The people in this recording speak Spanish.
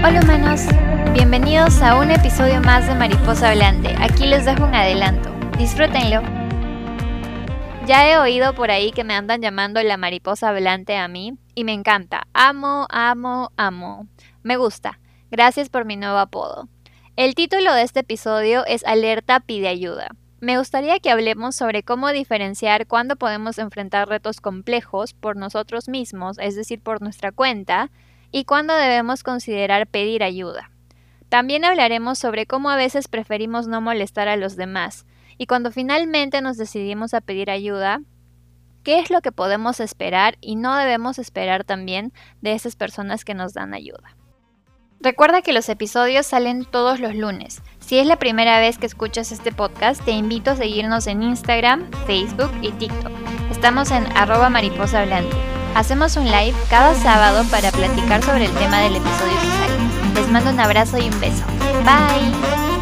Hola humanos, bienvenidos a un episodio más de Mariposa Hablante. Aquí les dejo un adelanto, disfrútenlo. Ya he oído por ahí que me andan llamando la mariposa hablante a mí y me encanta, amo. Me gusta, gracias por mi nuevo apodo. El título de este episodio es Alerta pide ayuda. Me gustaría que hablemos sobre cómo diferenciar cuándo podemos enfrentar retos complejos por nosotros mismos, es decir, por nuestra cuenta, y cuándo debemos considerar pedir ayuda. También hablaremos sobre cómo a veces preferimos no molestar a los demás, y cuando finalmente nos decidimos a pedir ayuda, ¿qué es lo que podemos esperar y no debemos esperar también de esas personas que nos dan ayuda? Recuerda que los episodios salen todos los lunes. Si es la primera vez que escuchas este podcast, te invito a seguirnos en Instagram, Facebook y TikTok. Estamos en @mariposahablante. Hacemos un live cada sábado para platicar sobre el tema del episodio que sale. Les mando un abrazo y un beso. Bye.